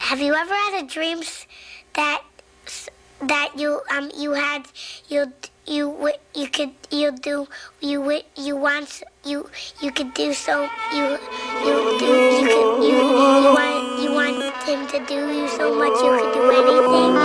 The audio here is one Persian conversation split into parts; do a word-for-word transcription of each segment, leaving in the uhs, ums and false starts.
Have you ever had a dream that that you um you had you you you could you do you you want you you could do so you you do you could you you want you want him to do you so much you could do anything.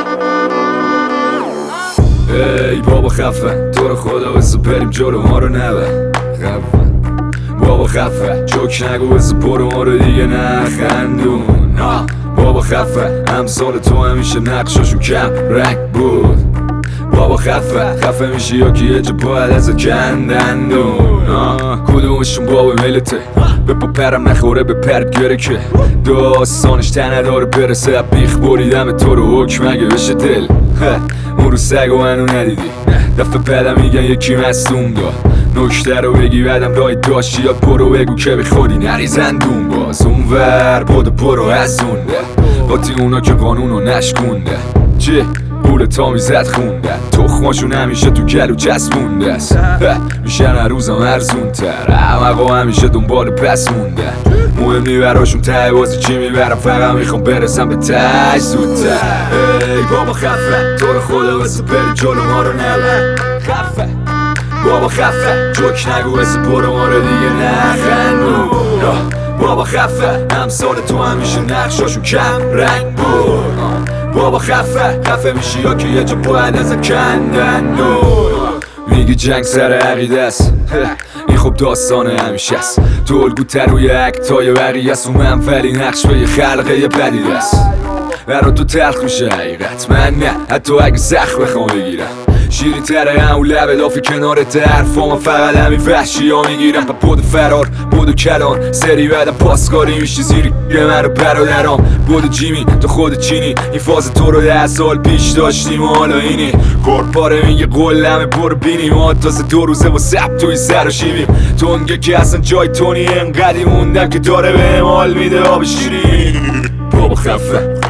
ای بابا خفه تو رو خدا بسو بریم جلو ما رو نبر خفه بابا خفه جوک نگو بسو برو ما رو دیگه نخندون بابا خفه همسال تو همیشه نقشاشون کم رنگ بود بابا خفه خفه میشه یا که یه جا باید از کندندون کدومشون بابا ملته به پا پرم نخوره به پرد گره که داستانش تنه داره برسه بیخ بریدم تو رو حکم اگه بشه دل اون رو سگ و منو ندیدی دفعه بعدم میگن یکی مصدوم داد نکته رو بگی بعدم رای داشتی یا برو بگو که به خودی نریزندون باز اون ور بودو برو از اونده باتی اونا که قانونو نشکونده چه پول تا میزد خونده تخماشون همیشه تو گلو چسبونده است میشن هر روزم ارزون تر احمقا همیشه دنبال پس مونده مهم نی براشون ته بازی چی میبرم فقط میخوام برسم به ته زودتر ای بابا خفه تو رو خدا بسه بری جلو ما رو نبر خفه بابا خفه جوک نگو بسه برو ما رو دیگه نخندون بابا خفه همسال تو همیشه نقشاشون کم رنگ بود بابا خفه خفه میشی یا که یه جا باید از کندندون میگی جنگ سر عقیده است این خب داستان همیشه است تو الگوتر روی اکتای بقیه است و منفلی نقش به یه خلقه یه پدیده است برا تو تلخ میشه حقیقت من نه حتی اگه سخت بخوام بگیرم شیرین تره هم و لبه دافی کنارت حرفا من فقط همین وحشی ها میگیرم پا بود فرار بود کلان سری بعدم پاسکاری میشی زیری من رو برادرام بود جیمی تو خود چینی این فاز تو رو ده سال پیش داشتیم و حالا اینی کارپاره میگه قلمه برو بینیم ما تازه دو روزه با سب توی سر و شیبیم تونگه که اصلا جای تونی انقدی موندم که داره به مال میده آب شیرین بابا خفه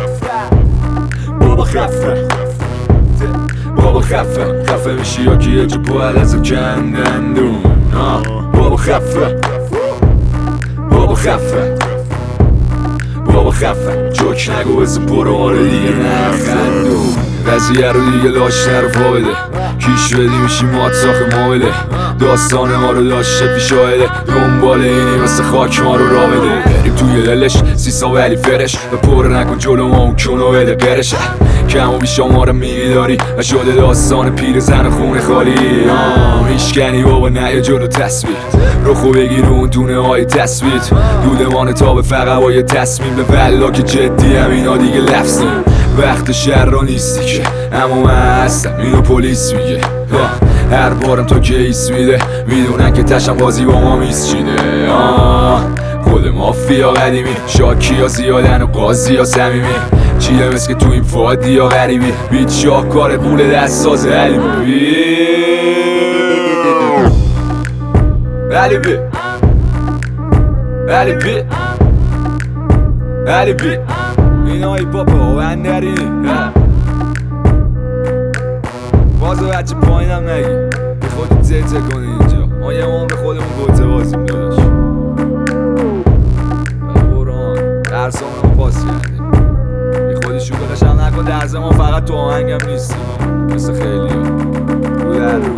بابا خفه بابا خفه خفه میشی یا که یه جا باید از کندندون بابا خفه بابا خفه بابا خفه جوک نگو بزن برو ما رو دیگه نخندون قضیه رو دیگه لاش نرفا بده کیش بدی میشی مات ساخ ما بده داستان ما رو داشته پیشاهده دنبال اینی مثل خاک ما رو را بده بریم توی دلش سیسا ولی فرش و پر نکن جلو ما اون کنو بده قرشه کم و بیشا ما رو میداری و شده داستان پیر زن خونه خالی میشکنی بابا نه جلو تصویر رخو بگیر اون دونه های تصویر دودمان تا به فقط با یه تصمیم به ولا که جدی هم اینا دیگه لفظیم وقت شهر را نیستی که اما من هستم اینو پلیس میگه هر بارم تو کیس میده میدونن که تشم بازی با ما میسچیده خود مافیا قدیمی شاکی ها زیادن و قاضی ها سمیمی چیه مثل که تو این فادی ها غریبی بیت شاهکار قول دست ساز علیبی علیبی علیبی علیبی این های پاپا و اندرینی بازو بچه پایینم نگی به خودت زیته کنی اینجا ما یه ما به خودمون گوته بازیم داداش بران درسامون رو پاس کردیم به خودی شوگلش هم نکن درس ما فقط تو آهنگم نیستیم مثل خیلی ها